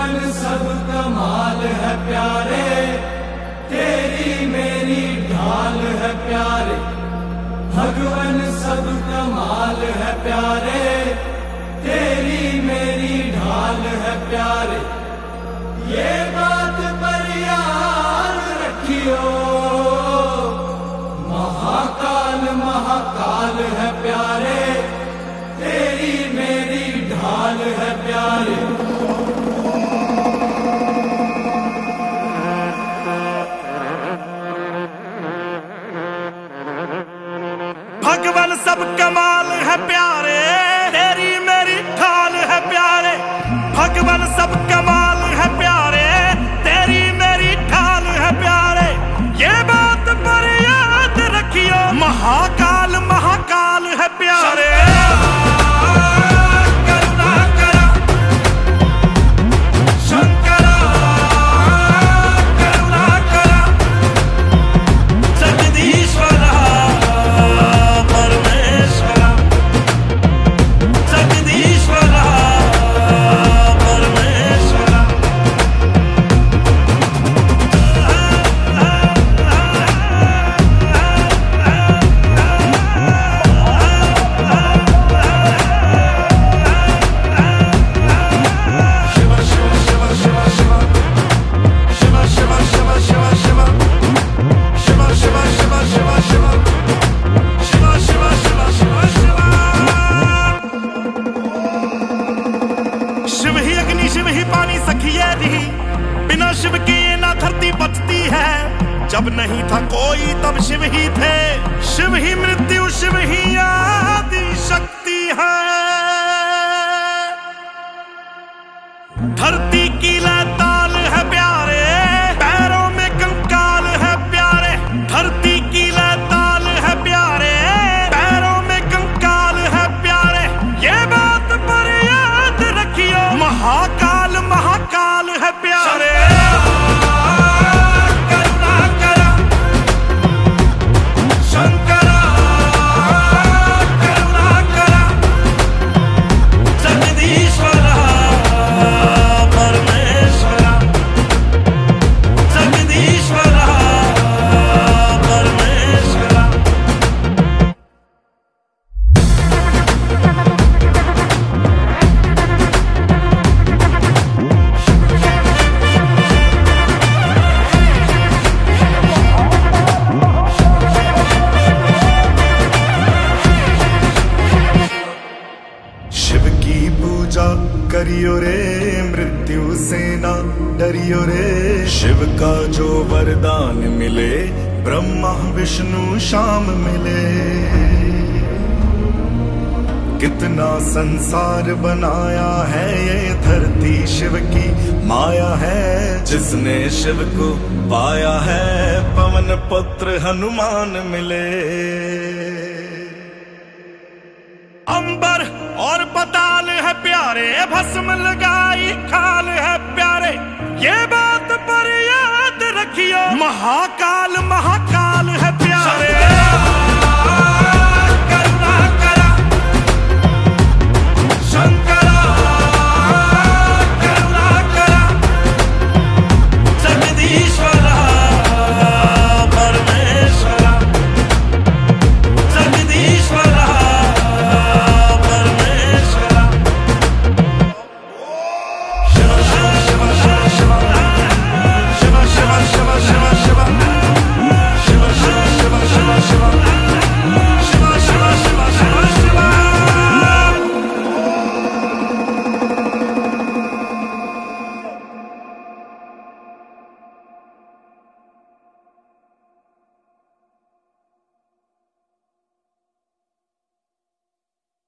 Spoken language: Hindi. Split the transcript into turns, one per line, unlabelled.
भगवन सब कमाल है प्यारे, तेरी मेरी ढाल है प्यारे। भगवन सब कमाल है प्यारे, तेरी मेरी ढाल है प्यारे। ये बात पर याद रखियो, महाकाल महाकाल है प्यारे, तेरी मेरी ढाल है प्यारे।
भगवन सब कमाल है प्यारे, तेरी मेरी ढाल है प्यारे। भगवन सब कमाल है प्यारे, तेरी मेरी ढाल है प्यारे। ये बात पर याद रखियो, महाकाल महाकाल है प्यारे। शिव ही अग्नि शिव ही पानी सखिए री, बिना शिव के ये ना धरती बचती है। जब नहीं था कोई तब शिव ही थे, शिव ही मृत्यु शिव ही आदि शक्ति है। धरती की लैताल है प्यारे, पैरों में कंकाल है प्यारे। धरती की लैताल है प्यारे, पैरों में कंकाल है प्यारे। ये बात पर याद रखियो, महाकाल महाकाल है प्यारे। करियो रे मृत्यु से ना डरियो रे, शिव का जो वरदान मिले, ब्रह्मा विष्णु श्याम मिले। कितना संसार बनाया है, ये धरती शिव की माया है। जिसने शिव को पाया है, पवन पुत्र हनुमान मिले। अंबर और पताल है प्यारे, भस्म लगाई खाल है प्यारे। ये बात पर याद रखियो, महाकाल महाकाल